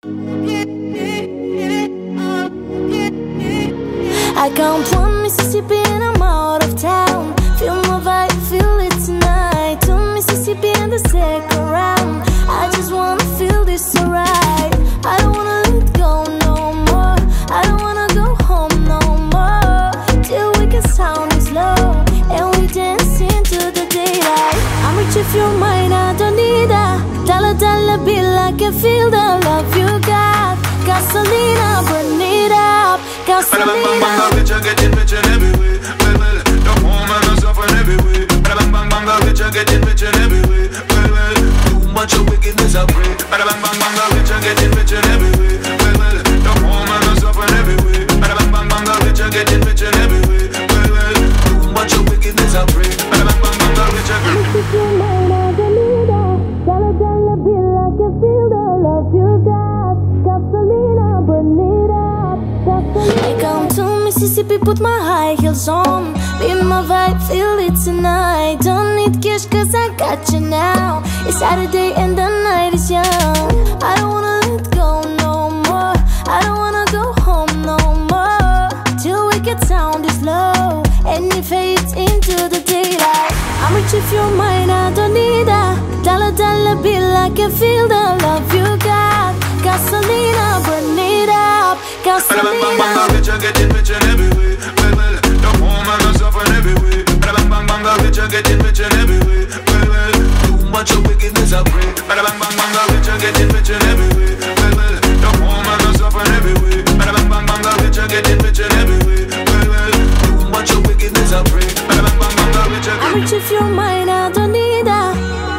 I count one Mississippi and I'm out of town. Feel my vibe, feel it tonight. Two Mississippi and the second round. I just wanna feel this alright. I don't wanna let go no more. I don't wanna go home no more. Till we can sound is low and we dance into the daylight. I'm rich if you're mine, I don't need a dollar bill. I can feel the love you got. Gasolina, burn it up. Gasolina. Rich, I getting rich in every way. Well, well, the poor man is suffering every way. Bang, bang, bang, rich, I getting rich in every way. Well, well, too much of wickedness I pray. Bang, bang, bang, rich, I getting rich in every way. Well, well, the poor man is suffering every way. Bang, bang, bang, rich, I getting rich in every way. Well, well, too much of wickedness I pray. Bang, bang, bang, rich, I getting rich in every way. Dollar bill, I can feel the love you got. Gasolina, burn it up. Gasolina. I come to Mississippi, put my high heels on. Be my vibe, feel it tonight. Don't need cash cause I got you now. It's Saturday and the night is young. I don't wanna let go no more. I don't wanna go home no more. Till we get sound is low and it fades into the daylight. I'm rich if you're mine, I don't need a dollar bill. I can feel the love you got. Gasolina, burn it up. Gasolina. Rich, I getting rich in every way. Well, well, the poor man is suffering every way. Bang, bang, bang, rich, I getting rich in every way. Well, well, too much of wickedness I pray. Bang, bang, bang, rich, I getting rich in every way. Well, well, the poor man is suffering every way. Bang, bang, bang, rich, I getting rich in every way. Well, well, too much of wickedness I pray. Bang, bang, bang, rich, I getting. I'm rich if you're mine, I don't need a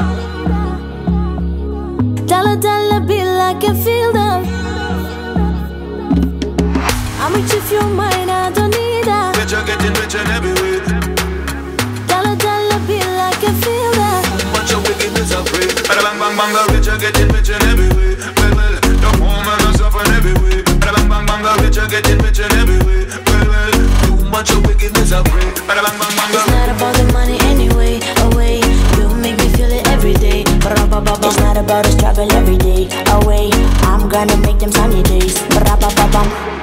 dollar bill. I can feel them. I'm rich if you're mine, I don't need a Rich, I getting rich in every way. dollar bill. I can feel that. Too much of wickedness I pray. Bang, bang, bang, rich, I getting rich in every way. Well, well, the poor man is suffering every way. Bang, bang, bang, rich, I getting rich in every way. Well, well, too much of wickedness I pray. Bang, bang, bang, It's not about the money anyway, away. You make me feel it every day. It's not about the struggle every day, away. I'm gonna make them sunny days.